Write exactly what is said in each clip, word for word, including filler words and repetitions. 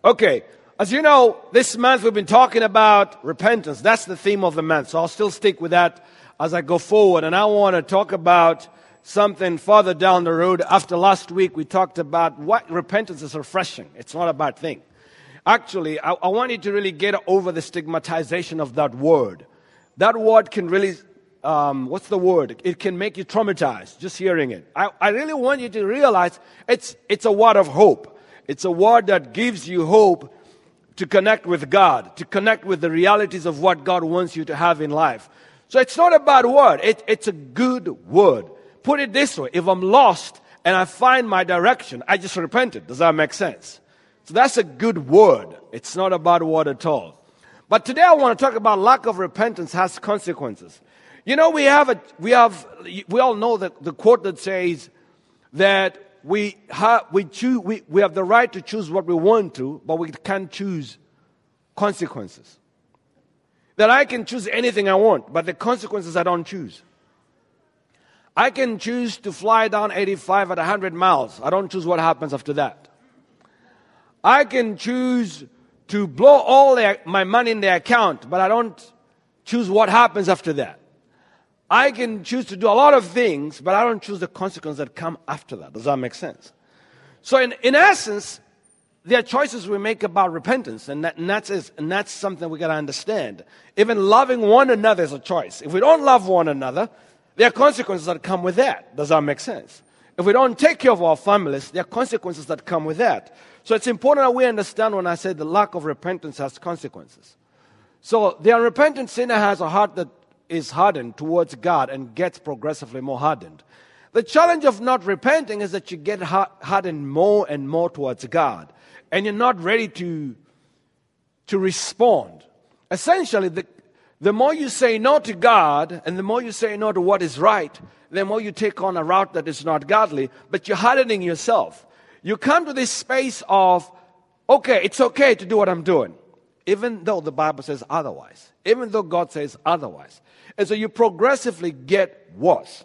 Okay, as you know, this month we've been talking about repentance. That's the theme of the month. So I'll still stick with that as I go forward. And I want to talk about something further down the road. After last week, we talked about what repentance is refreshing. It's not a bad thing. Actually, I, I want you to really get over the stigmatization of that word. That word can really, um, what's the word? It can make you traumatized just hearing it. I, I really want you to realize it's it's a word of hope. It's a word that gives you hope to connect with God, to connect with the realities of what God wants you to have in life. So it's not a bad word. It, it's a good word. Put it this way. If I'm lost and I find my direction, I just repented. Does that make sense? So that's a good word. It's not a bad word at all. But today I want to talk about lack of repentance has consequences. You know, we have a, we have, we all know that the quote that says that we have, we choose, we, we have the right to choose what we want to, but we can't choose consequences. That I can choose anything I want, but the consequences I don't choose. I can choose to fly down eighty-five at one hundred miles. I don't choose what happens after that. I can choose to blow all the, my money in the account, but I don't choose what happens after that. I can choose to do a lot of things, but I don't choose the consequences that come after that. Does that make sense? So in, in essence, there are choices we make about repentance, and, that, and, that's, and that's something we got to understand. Even loving one another is a choice. If we don't love one another, there are consequences that come with that. Does that make sense? If we don't take care of our families, there are consequences that come with that. So it's important that we understand when I say the lack of repentance has consequences. So the unrepentant sinner has a heart that is hardened towards God and gets progressively more hardened. The challenge of not repenting is that you get hardened more and more towards God, and you're not ready to, to respond. Essentially, the, the more you say no to God and the more you say no to what is right, the more you take on a route that is not godly, but you're hardening yourself. You come to this space of, okay, it's okay to do what I'm doing, even though the Bible says otherwise, even though God says otherwise. And so you progressively get worse.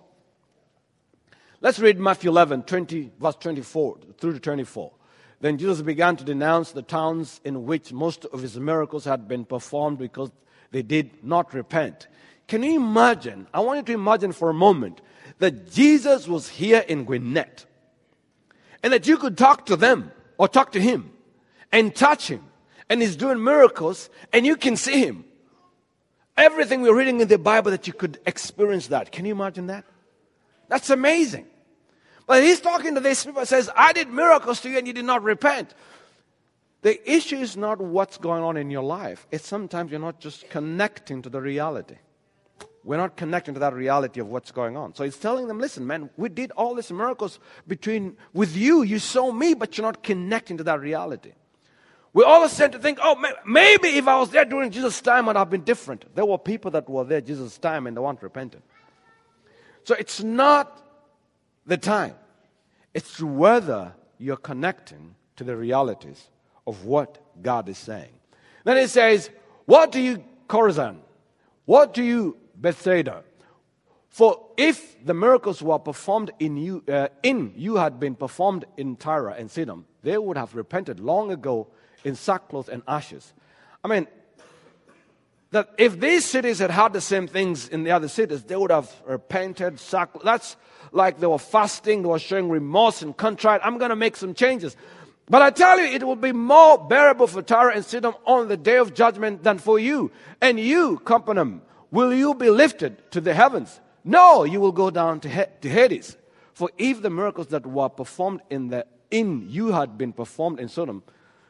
Let's read Matthew eleven, twenty, verse twenty-four through to twenty-four. Then Jesus began to denounce the towns in which most of his miracles had been performed because they did not repent. Can you imagine? I want you to imagine for a moment that Jesus was here in Gwinnett and that you could talk to them or talk to him and touch him, and he's doing miracles and you can see him. Everything we're reading in the Bible that you could experience that. Can you imagine that? That's amazing. But he's talking to these people and says, I did miracles to you and you did not repent. The issue is not what's going on in your life. It's sometimes you're not just connecting to the reality. We're not connecting to that reality of what's going on. So he's telling them, listen, man, we did all these miracles between with you. You saw me, but you're not connecting to that reality. We always tend to think, oh, maybe if I was there during Jesus' time, I'd have been different. There were people that were there Jesus' time and they weren't repentant. So it's not the time. It's whether you're connecting to the realities of what God is saying. Then he says, what do you, Chorazin? What do you, Bethsaida? For if the miracles were performed in you, uh, in you had been performed in Tyre and Sidon, they would have repented long ago in sackcloth and ashes. I mean, that if these cities had had the same things in the other cities, they would have repented, sackcloth. That's like they were fasting, they were showing remorse and contrite. I'm going to make some changes. But I tell you, it will be more bearable for Tyre and Sidon on the day of judgment than for you. And you, Capernaum, will you be lifted to the heavens? No, you will go down to, he- to Hades. For if the miracles that were performed in the in you had been performed in Sodom,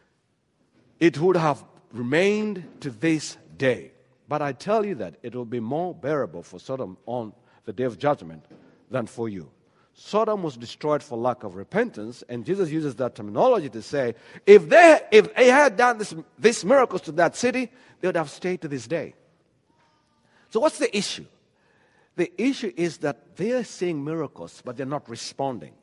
it would have remained to this day. But I tell you that it will be more bearable for Sodom on the day of judgment than for you. Sodom was destroyed for lack of repentance, and Jesus uses that terminology to say, if they if they had done this, these miracles to that city, they would have stayed to this day. So what's the issue? The issue is that they are seeing miracles, but they're not responding.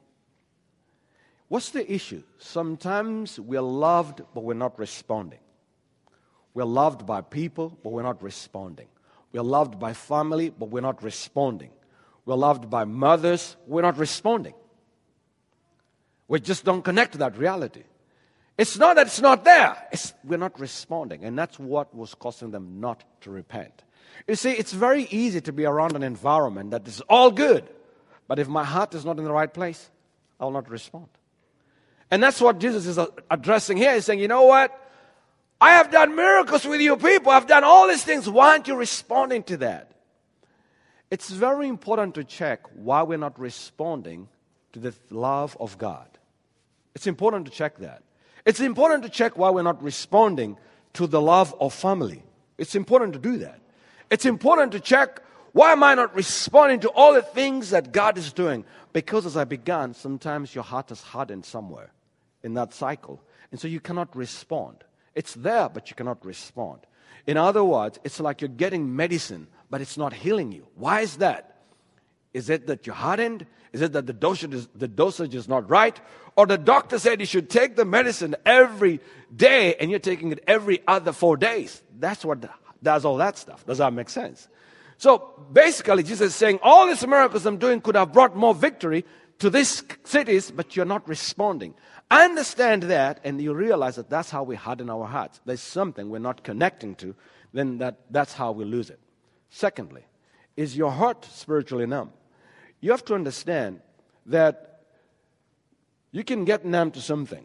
What's the issue? Sometimes we're loved, but we're not responding. We're loved by people, but we're not responding. We're loved by family, but we're not responding. We're loved by mothers, we're not responding. We just don't connect to that reality. It's not that it's not there. It's, we're not responding. And that's what was causing them not to repent. You see, it's very easy to be around an environment that is all good. But if my heart is not in the right place, I will not respond. And that's what Jesus is addressing here. He's saying, you know what? I have done miracles with you people. I've done all these things. Why aren't you responding to that? It's very important to check why we're not responding to the love of God. It's important to check that. It's important to check why we're not responding to the love of family. It's important to do that. It's important to check, why am I not responding to all the things that God is doing? Because as I began, sometimes your heart is hardened somewhere in that cycle. And so you cannot respond. It's there, but you cannot respond. In other words, it's like you're getting medicine, but it's not healing you. Why is that? Is it that you're hardened? Is it that the dosage is, the dosage is not right? Or the doctor said you should take the medicine every day and you're taking it every other four days? That's what does all that stuff. Does that make sense? So basically, Jesus is saying, all these miracles I'm doing could have brought more victory to these cities, but you're not responding. Understand that, and you realize that that's how we harden our hearts. There's something we're not connecting to, then that, that's how we lose it. Secondly, is your heart spiritually numb? You have to understand that you can get numb to something.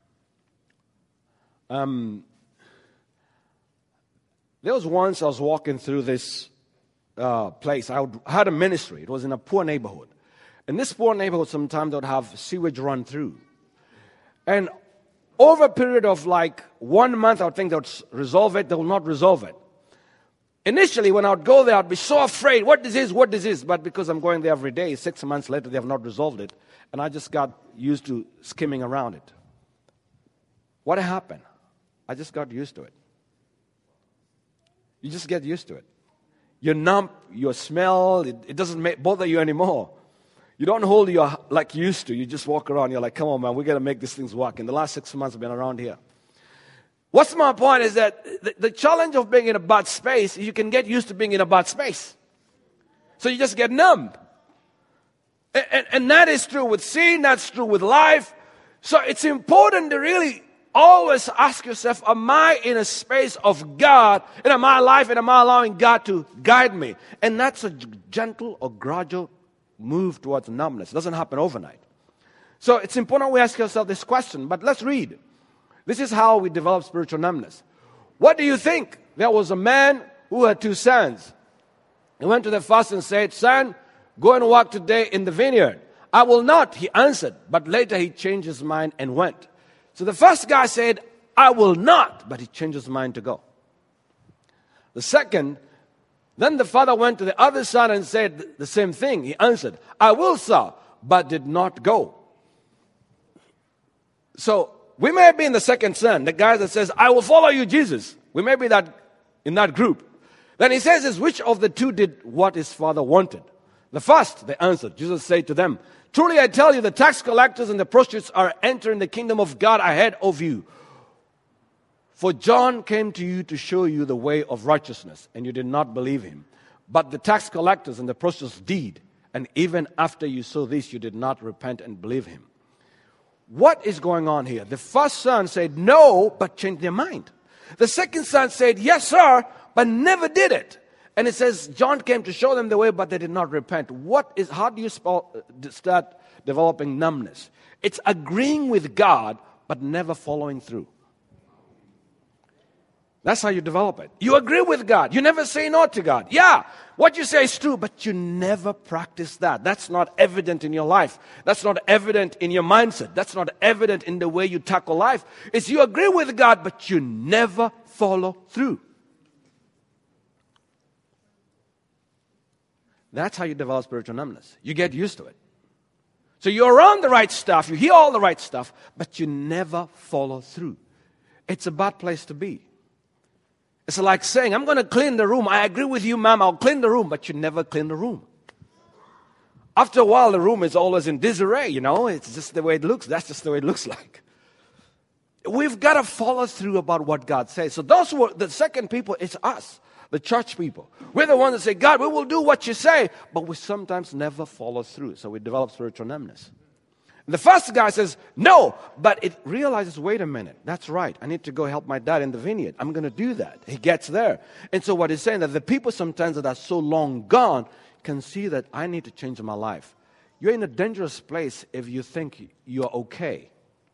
Um, there was once I was walking through this uh, place. I would, had a ministry. It was in a poor neighborhood. In this poor neighborhood, sometimes they would have sewage run through. And over a period of like one month, I would think they would resolve it. They will not resolve it. Initially, when I would go there, I'd be so afraid. What is this? What is this? But because I'm going there every day, six months later, they have not resolved it. And I just got used to skimming around it. What happened? I just got used to it. You just get used to it. You're numb, your smell, it, it doesn't make, bother you anymore. You don't hold your like you used to. You just walk around. You're like, come on, man, we got to make these things work. In the last six months, I've been around here. What's my point is that the, the challenge of being in a bad space, you can get used to being in a bad space. So you just get numb. And, and, and that is true with sin. That's true with life. So it's important to really always ask yourself, am I in a space of God? And am I alive? And am I allowing God to guide me? And that's a gentle or gradual move towards numbness. It doesn't happen overnight. So it's important we ask ourselves this question. But let's read. This is how we develop spiritual numbness. What do you think? There was a man who had two sons. He went to the first and said, son, go and work today in the vineyard. I will not, he answered. But later he changed his mind and went. So the first guy said, I will not. But he changed his mind to go. The second, then the father went to the other son and said the same thing. He answered, I will, sir, but did not go. So we may be in the second son, the guy that says, I will follow you, Jesus. We may be that in that group. Then he says, is which of the two did what his father wanted? The first, they answered. Jesus said to them, truly I tell you, the tax collectors and the prostitutes are entering the kingdom of God ahead of you. For John came to you to show you the way of righteousness, and you did not believe him. But the tax collectors and the prostitutes did, and even after you saw this, you did not repent and believe him. What is going on here? The first son said no, but changed their mind. The second son said, yes, sir, but never did it. And it says, John came to show them the way, but they did not repent. What is, how do you start developing numbness? It's agreeing with God, but never following through. That's how you develop it. You agree with God. You never say no to God. Yeah, what you say is true, but you never practice that. That's not evident in your life. That's not evident in your mindset. That's not evident in the way you tackle life. It's you agree with God, but you never follow through. That's how you develop spiritual numbness. You get used to it. So you're around the right stuff, you hear all the right stuff, but you never follow through. It's a bad place to be. It's like saying, I'm going to clean the room. I agree with you, ma'am, I'll clean the room, but you never clean the room. After a while, the room is always in disarray, you know. It's just the way it looks. That's just the way it looks like. We've got to follow through about what God says. So those who are the second people, it's us, the church people. We're the ones that say, God, we will do what you say, but we sometimes never follow through. So we develop spiritual numbness. The first guy says, no, but it realizes, wait a minute, that's right. I need to go help my dad in the vineyard. I'm going to do that. He gets there. And so what he's saying, that the people sometimes that are so long gone can see that I need to change my life. You're in a dangerous place if you think you're okay.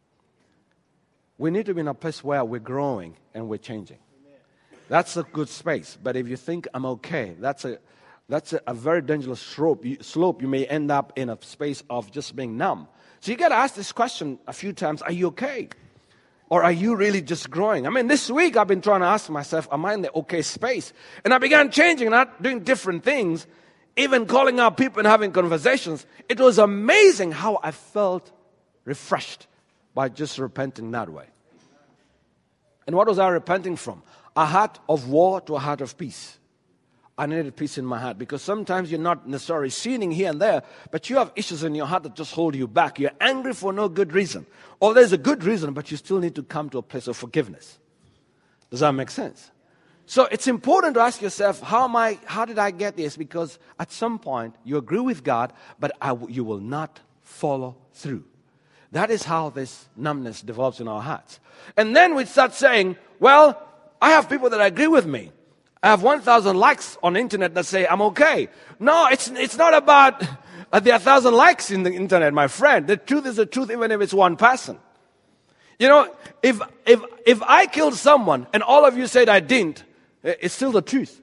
We need to be in a place where we're growing and we're changing. That's a good space. But if you think I'm okay, that's a that's a, a very dangerous slope. You, slope. You may end up in a space of just being numb. So you got to ask this question a few times: are you okay, or are you really just growing? I mean, this week I've been trying to ask myself, am I in the okay space? And I began changing, not doing different things, even calling out people and having conversations. It was amazing how I felt refreshed by just repenting that way. And what was I repenting from? A heart of war to a heart of peace. I needed peace in my heart, because sometimes you're not necessarily sinning here and there, but you have issues in your heart that just hold you back. You're angry for no good reason. Or there's a good reason, but you still need to come to a place of forgiveness. Does that make sense? So it's important to ask yourself, how am I, how did I get this? Because at some point, you agree with God, but I, you will not follow through. That is how this numbness develops in our hearts. And then we start saying, well, I have people that agree with me. I have one thousand likes on the internet that say I'm okay. No, it's it's not about uh, there are one thousand likes in the internet, my friend. The truth is the truth, even if it's one person. You know, if if if I killed someone and all of you said I didn't, it's still the truth.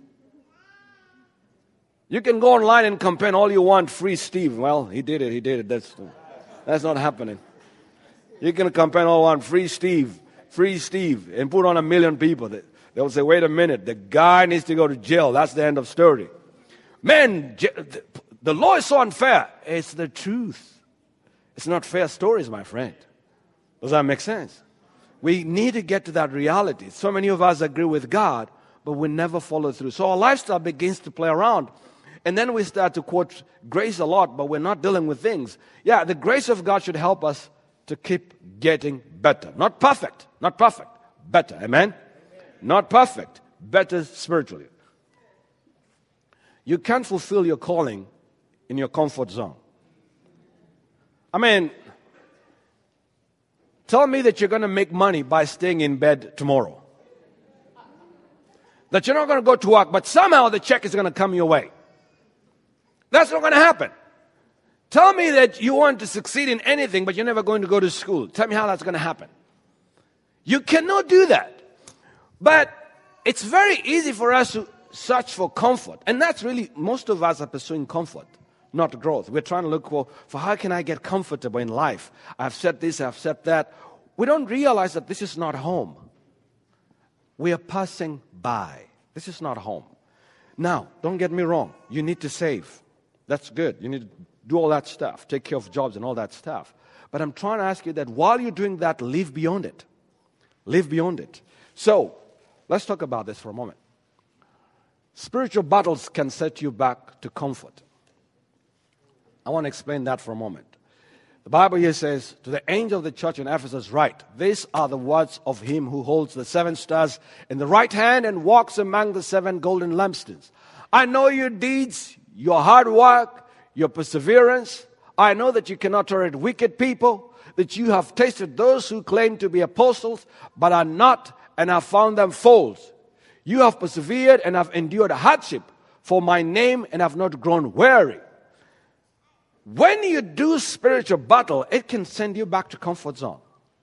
You can go online and campaign all you want, free Steve. Well, he did it, he did it. That's that's not happening. You can campaign all you want, free Steve, free Steve, and put on a million people. That, They will say, wait a minute, the guy needs to go to jail. That's the end of story. Man, the law is so unfair. It's the truth. It's not fair stories, my friend. Does that make sense? We need to get to that reality. So many of us agree with God, but we never follow through. So our lifestyle begins to play around. And then we start to quote grace a lot, but we're not dealing with things. Yeah, the grace of God should help us to keep getting better. Not perfect, not perfect, better. Amen? Not perfect, better spiritually. You can't fulfill your calling in your comfort zone. I mean, tell me that you're going to make money by staying in bed tomorrow. That you're not going to go to work, but somehow the check is going to come your way. That's not going to happen. Tell me that you want to succeed in anything, but you're never going to go to school. Tell me how that's going to happen. You cannot do that. But it's very easy for us to search for comfort. And that's really, most of us are pursuing comfort, not growth. We're trying to look for, for how can I get comfortable in life? I've said this, I've said that. We don't realize that this is not home. We are passing by. This is not home. Now, don't get me wrong. You need to save. That's good. You need to do all that stuff, take care of jobs and all that stuff. But I'm trying to ask you that while you're doing that, live beyond it. Live beyond it. So, let's talk about this for a moment. Spiritual battles can set you back to comfort. I want to explain that for a moment. The Bible here says, to the angel of the church in Ephesus write, these are the words of him who holds the seven stars in the right hand and walks among the seven golden lampstands. I know your deeds, your hard work, your perseverance. I know that you cannot tolerate wicked people, that you have tasted those who claim to be apostles, but are not, and have found them false. You have persevered and have endured hardship for my name and have not grown weary. When you do spiritual battle, it can send you back to comfort zone.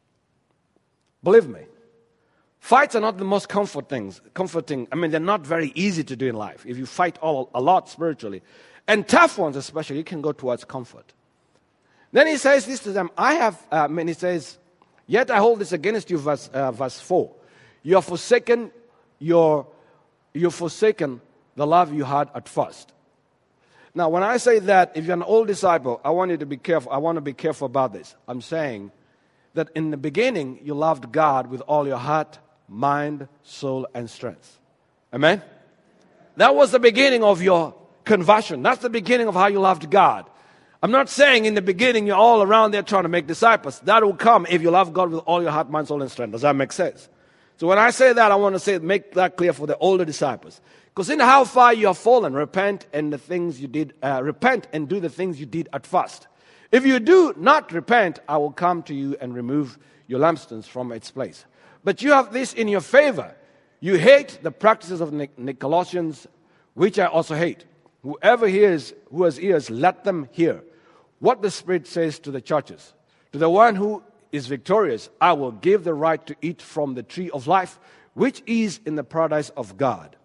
Believe me. Fights are not the most comfort things, comforting. I mean, they're not very easy to do in life. If you fight all, a lot spiritually, and tough ones especially, you can go towards comfort. Then he says this to them, I have, uh, I mean, he says, yet I hold this against you, verse, uh, verse four. You have forsaken your, you've forsaken the love you had at first. Now, when I say that, if you're an old disciple, I want you to be careful. I want to be careful about this. I'm saying that in the beginning, you loved God with all your heart, mind, soul, and strength. Amen? That was the beginning of your conversion. That's the beginning of how you loved God. I'm not saying in the beginning you're all around there trying to make disciples. That will come if you love God with all your heart, mind, soul, and strength. Does that make sense? So when I say that, I want to say, make that clear for the older disciples. Because in how far you have fallen, repent and the things you did, uh, repent and do the things you did at first. If you do not repent, I will come to you and remove your lampstands from its place. But you have this in your favor. You hate the practices of the Nicolaitans, which I also hate. Whoever hears, who has ears, let them hear what the Spirit says to the churches. To the one who is victorious, I will give the right to eat from the tree of life, which is in the paradise of God.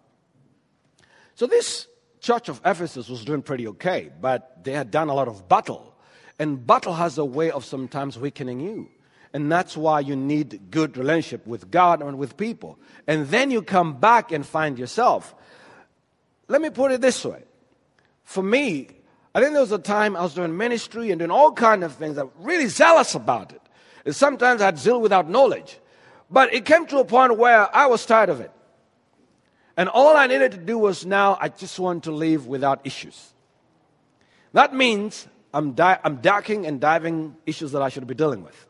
So this church of Ephesus was doing pretty okay, but they had done a lot of battle. And battle has a way of sometimes weakening you. And that's why you need good relationship with God and with people. And then you come back and find yourself. Let me put it this way. For me, I think there was a time I was doing ministry and doing all kinds of things. I was really zealous about it. And sometimes I had zeal without knowledge. But it came to a point where I was tired of it. And all I needed to do was now, I just want to live without issues. That means I'm, di- I'm ducking and diving issues that I should be dealing with.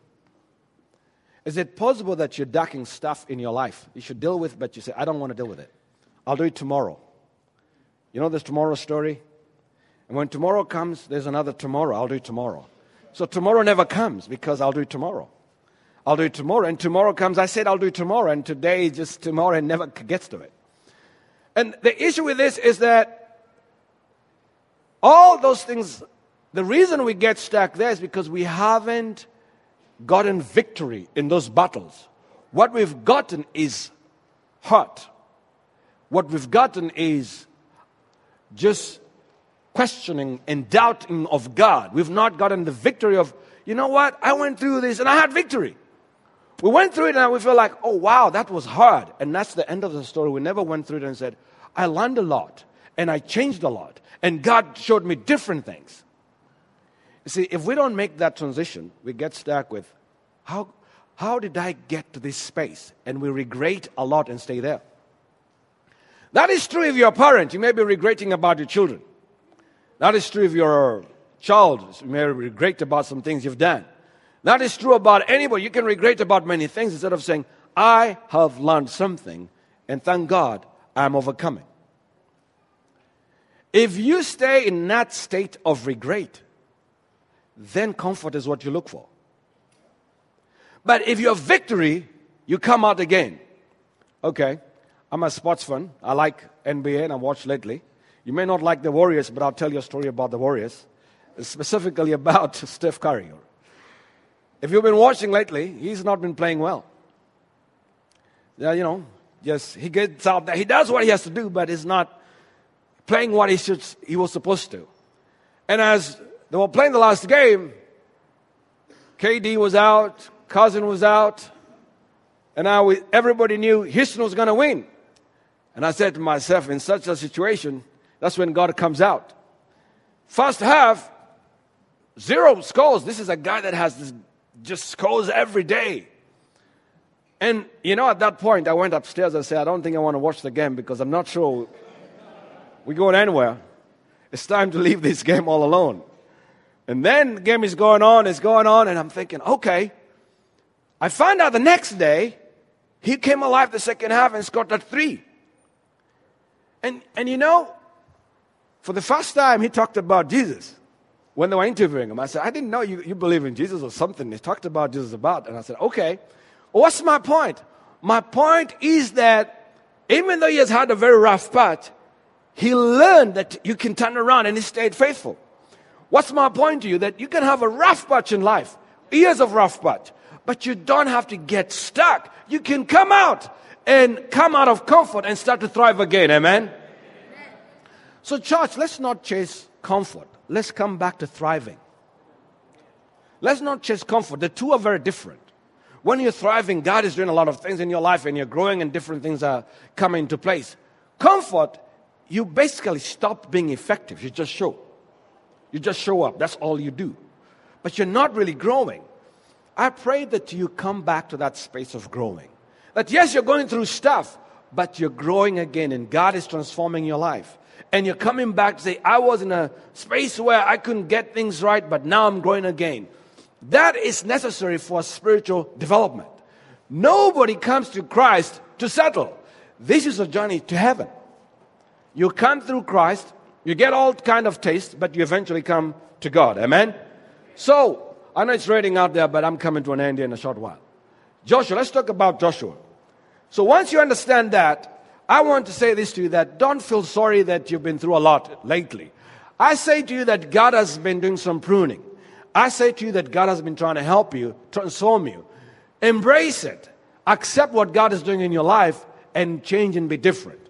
Is it possible that you're ducking stuff in your life you should deal with, but you say, I don't want to deal with it. I'll do it tomorrow. You know this tomorrow story? And when tomorrow comes, there's another tomorrow. I'll do it tomorrow. So tomorrow never comes because I'll do it tomorrow. I'll do it tomorrow. And tomorrow comes, I said I'll do it tomorrow. And today is just tomorrow and never gets to it. And the issue with this is that all those things, the reason we get stuck there is because we haven't gotten victory in those battles. What we've gotten is hurt. What we've gotten is just questioning and doubting of God. We've not gotten the victory of, you know what, I went through this and I had victory. We went through it and we feel like, oh wow, that was hard. And that's the end of the story. We never went through it and said, I learned a lot and I changed a lot and God showed me different things. You see, if we don't make that transition, we get stuck with, how, how did I get to this space? And we regret a lot and stay there. That is true if you're a parent. You may be regretting about your children. That is true if you're a child. You may regret about some things you've done. That is true about anybody. You can regret about many things instead of saying, I have learned something and thank God I'm overcoming. If you stay in that state of regret, then comfort is what you look for. But if you have victory, you come out again. Okay, I'm a sports fan. I like N B A and I watched lately. You may not like the Warriors, but I'll tell you a story about the Warriors, specifically about Steph Curry. If you've been watching lately, he's not been playing well. Yeah, you know, yes, he gets out there. He does what he has to do, but he's not playing what he should. He was supposed to. And as they were playing the last game, K D was out, Cousin was out, and now we, everybody knew Houston was going to win. And I said to myself, in such a situation, that's when God comes out. First half, zero scores. This is a guy that has this, just scores every day. And, you know, at that point, I went upstairs and said, I don't think I want to watch the game because I'm not sure we're going anywhere. It's time to leave this game all alone. And then the game is going on, it's going on, and I'm thinking, okay. I found out the next day, he came alive the second half and scored that three. And, and you know, for the first time, he talked about Jesus. When they were interviewing him, I said, I didn't know you, you believe in Jesus or something. He talked about Jesus about. And I said, okay, what's my point? My point is that even though he has had a very rough patch, he learned that you can turn around and he stayed faithful. What's my point to you? That you can have a rough patch in life, years of rough patch, but you don't have to get stuck. You can come out and come out of comfort and start to thrive again. Amen? Amen. So church, let's not chase comfort. Let's come back to thriving. Let's not chase comfort. The two are very different. When you're thriving, God is doing a lot of things in your life and you're growing and different things are coming into place. Comfort, you basically stop being effective. You just show. You just show up. That's all you do. But you're not really growing. I pray that you come back to that space of growing. That yes, you're going through stuff, but you're growing again and God is transforming your life. And you're coming back to say, I was in a space where I couldn't get things right, but now I'm growing again. That is necessary for spiritual development. Nobody comes to Christ to settle. This is a journey to heaven. You come through Christ, you get all kind of taste, but you eventually come to God. Amen? So, I know it's raining out there, but I'm coming to an end in a short while. Joshua, let's talk about Joshua. So once you understand that, I want to say this to you, that don't feel sorry that you've been through a lot lately. I say to you that God has been doing some pruning. I say to you that God has been trying to help you, transform you. Embrace it. Accept what God is doing in your life and change and be different.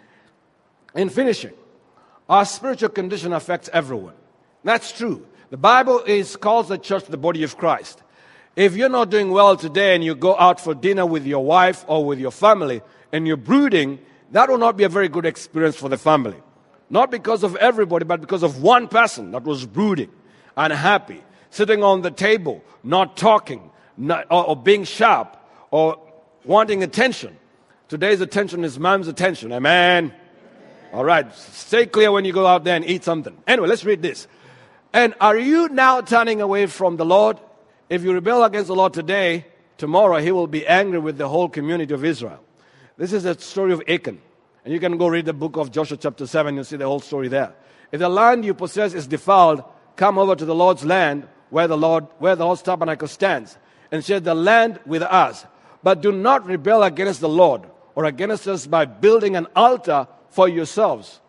In finishing, our spiritual condition affects everyone. That's true. The Bible is calls the church the body of Christ. If you're not doing well today and you go out for dinner with your wife or with your family and you're brooding, that will not be a very good experience for the family. Not because of everybody, but because of one person that was brooding, unhappy, sitting on the table, not talking, not, or, or being sharp, or wanting attention. Today's attention is mom's attention. Amen? All right. Stay clear when you go out there and eat something. Anyway, let's read this. And are you now turning away from the Lord? If you rebel against the Lord today, tomorrow he will be angry with the whole community of Israel. This is the story of Achan. And you can go read the book of Joshua chapter seven. You'll see the whole story there. If the land you possess is defiled, come over to the Lord's land where the Lord, where the Lord's tabernacle stands, and share the land with us. But do not rebel against the Lord or against us by building an altar for yourselves.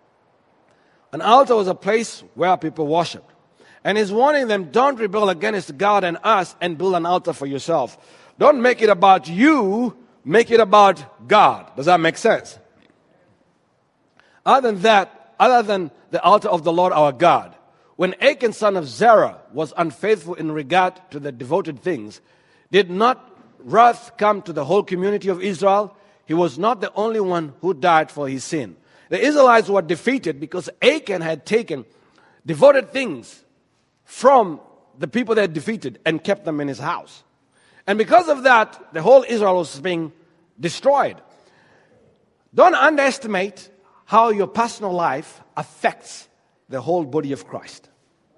An altar was a place where people worshiped. And he's warning them, don't rebel against God and us and build an altar for yourself. Don't make it about you, make it about God. Does that make sense? Other than that, other than the altar of the Lord our God, when Achan, son of Zerah, was unfaithful in regard to the devoted things, did not wrath come to the whole community of Israel? He was not the only one who died for his sin. The Israelites were defeated because Achan had taken devoted things from the people they had defeated and kept them in his house. And because of that, the whole Israel was being destroyed. Don't underestimate how your personal life affects the whole body of Christ.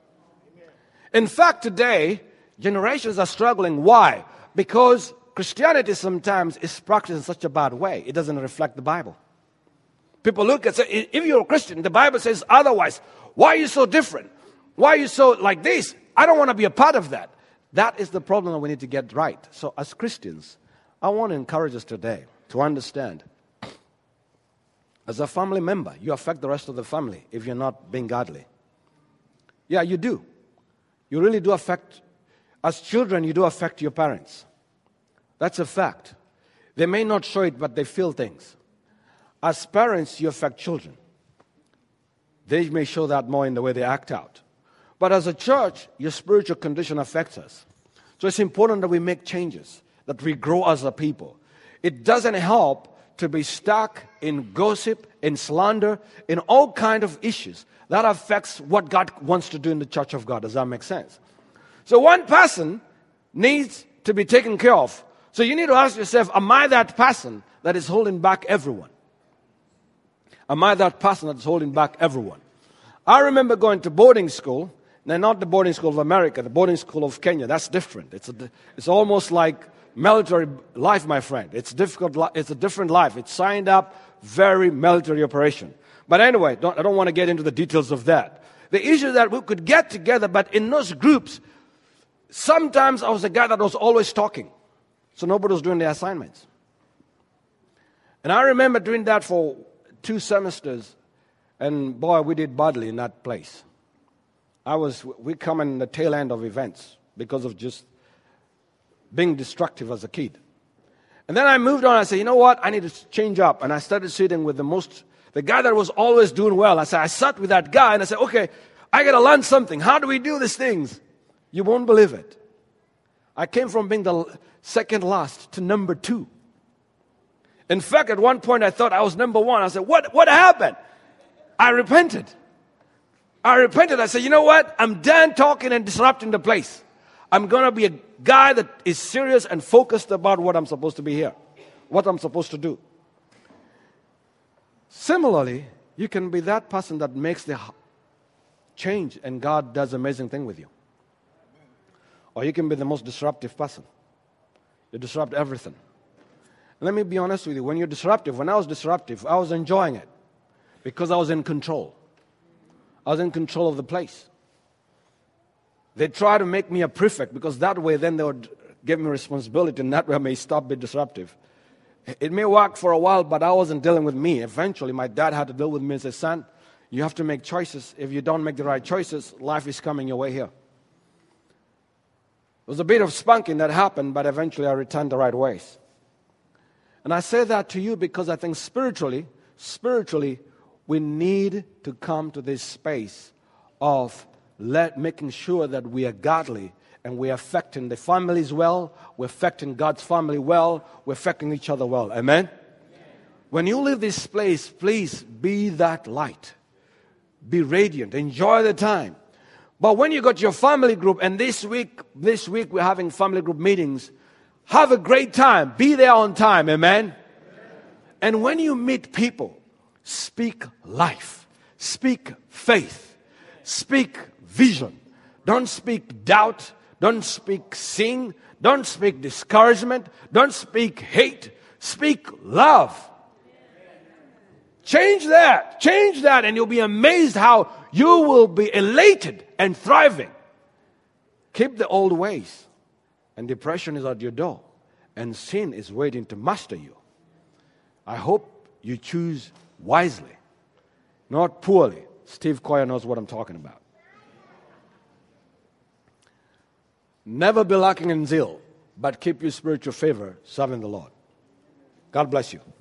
In fact, today, generations are struggling. Why? Because Christianity sometimes is practiced in such a bad way. It doesn't reflect the Bible. People look and say, if you're a Christian, the Bible says otherwise. Why are you so different? Why are you so like this? I don't want to be a part of that. That is the problem that we need to get right. So as Christians, I want to encourage us today to understand, as a family member, you affect the rest of the family if you're not being godly. Yeah, you do. You really do affect, as children, you do affect your parents. That's a fact. They may not show it, but they feel things. As parents, you affect children. They may show that more in the way they act out. But as a church, your spiritual condition affects us. So it's important that we make changes, that we grow as a people. It doesn't help to be stuck in gossip, in slander, in all kinds of issues. That affects what God wants to do in the church of God. Does that make sense? So one person needs to be taken care of. So you need to ask yourself, am I that person that is holding back everyone? Am I that person that is holding back everyone? I remember going to boarding school. Now, not the boarding school of America, the boarding school of Kenya. That's different. It's a, it's almost like military life, my friend. It's difficult. It's a different life. It's signed up, very military operation. But anyway, don't, I don't want to get into the details of that. The issue is that we could get together, but in those groups, sometimes I was the guy that was always talking. So nobody was doing their assignments. And I remember doing that for two semesters, and boy, we did badly in that place. I was, we come in the tail end of events because of just being destructive as a kid. And then I moved on. I said, you know what? I need to change up. And I started sitting with the most, the guy that was always doing well. I said, I sat with that guy and I said, okay, I got to learn something. How do we do these things? You won't believe it. I came from being the second last to number two. In fact, at one point I thought I was number one. I said, what, what happened? I repented. I repented. I said, you know what? I'm done talking and disrupting the place. I'm going to be a guy that is serious and focused about what I'm supposed to be here, what I'm supposed to do. Similarly, you can be that person that makes the change and God does amazing thing with you. Or you can be the most disruptive person. You disrupt everything. Let me be honest with you. When you're disruptive, when I was disruptive, I was enjoying it because I was in control. I was in control of the place. They try to make me a prefect because that way then they would give me responsibility and that way I may stop being disruptive. It may work for a while, but I wasn't dealing with me. Eventually, my dad had to deal with me and say, son, you have to make choices. If you don't make the right choices, life is coming your way here. There was a bit of spanking that happened, but eventually I returned the right ways. And I say that to you because I think spiritually, spiritually, we need to come to this space of let, making sure that we are godly and we're affecting the families well, we're affecting God's family well, we're affecting each other well. Amen? Amen? When you leave this place, please be that light. Be radiant. Enjoy the time. But when you got your family group, and this week, this week we're having family group meetings, have a great time. Be there on time. Amen? Amen? And when you meet people, speak life. Speak faith. Speak vision. Don't speak doubt. Don't speak sin. Don't speak discouragement. Don't speak hate. Speak love. Change that. Change that and you'll be amazed how you will be elated and thriving. Keep the old ways. And depression is at your door. And sin is waiting to master you. I hope you choose wisely. Not poorly. Steve Coyer knows what I'm talking about. Never be lacking in zeal, but keep your spiritual favor serving the Lord. God bless you.